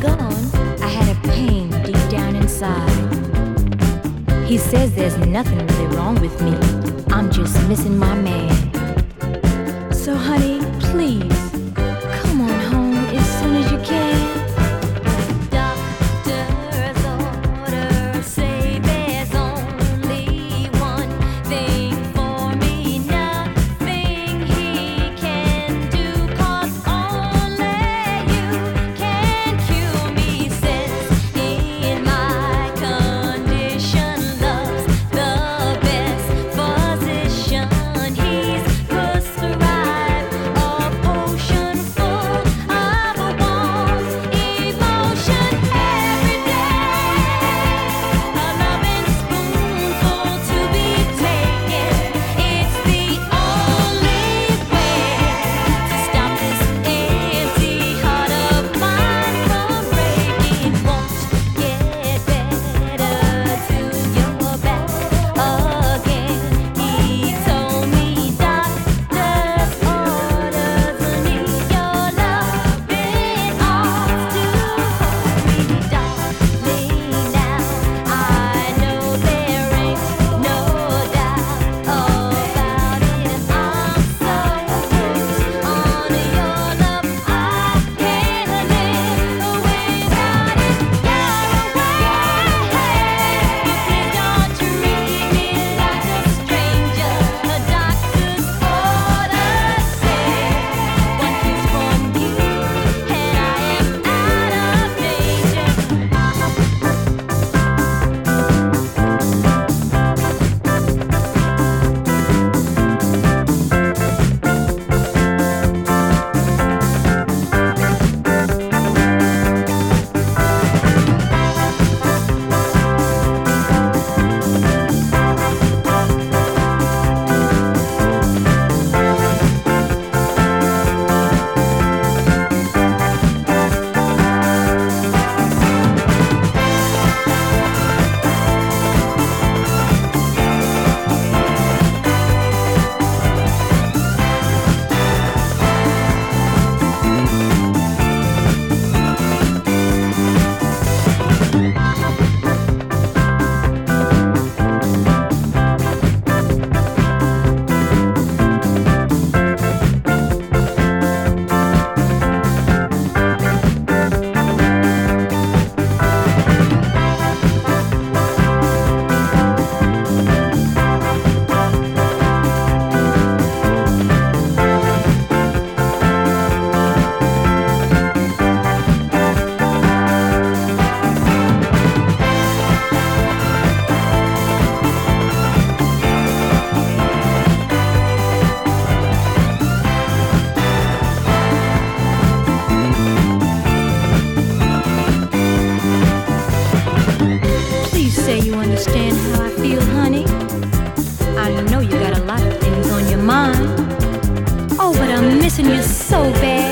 gone, I had a pain deep down inside. He says there's nothing really wrong with me. I'm just missing my man. So honey, please, come on home as soon as you can. Doctor's orders say there's only one thing for me. Nothing he can do, 'cause only you can cure me. Says in my condition, love's the best physician. He's prescribed a potion full of warmth, emotion every day. A loving spoonful to be taken. It's the only way to stop this empty heart of mine from breaking. Won't get better till you're back again. He told me doctor's orders need your loving arms to hold me, darling. Now I know there ain't no doubt about it. I'm so hooked on your love, I can't live without it. You please don't treat me like a stranger. A doctor's orders say 1 kiss from you and I am out of danger. Please say you understand how I feel, honey. I know you got a lot of things on your mind. Oh, but I'm missing you so bad.